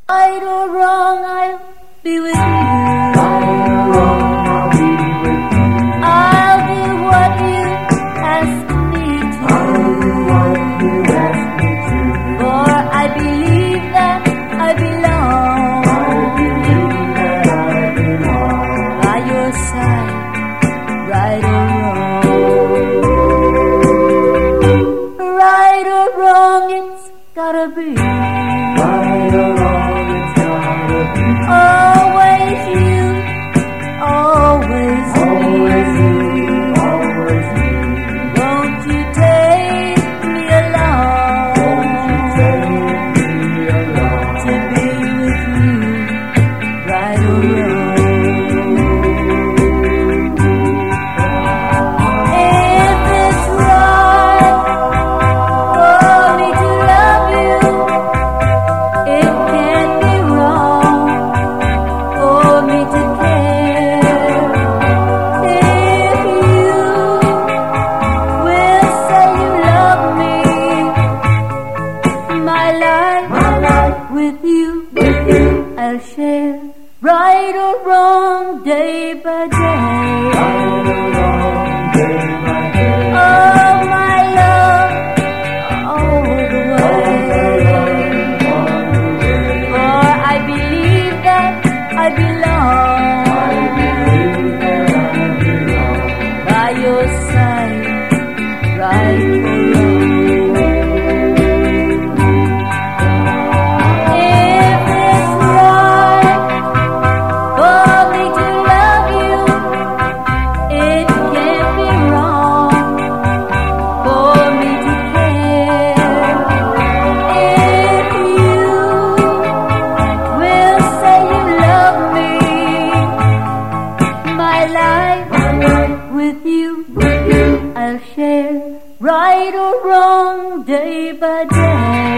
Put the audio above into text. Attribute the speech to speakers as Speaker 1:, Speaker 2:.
Speaker 1: Right or wrong, I'll be with you.
Speaker 2: Right or wrong, I'll be with you.
Speaker 1: I'll do what you ask me to.
Speaker 2: I'll do what you ask me to.
Speaker 1: For I believe that I belong.
Speaker 2: I believe that I belong
Speaker 1: By your side, right or wrong. Right or wrong, it's gotta be.
Speaker 2: Right or wrong, it's gotta be.
Speaker 1: Always you, always me.
Speaker 2: Always you, always me.
Speaker 1: Won't you take me along?
Speaker 2: Won't you take me along
Speaker 1: to be with you, right or wrong? If it's right for me to love you, it can't be wrong for me to care. If you will say you love me, my life with you I'll share. Right or wrong, day by day.
Speaker 2: Right or wrong, day by day.
Speaker 1: Oh, my love, all the way. For I believe that I belong.
Speaker 2: I believe that I belong
Speaker 1: By your side, right or wrong. If it's right for me to love you, it can't be wrong for me to care. If you will say you love me, my life with you I'll share. Right or wrong, day by day.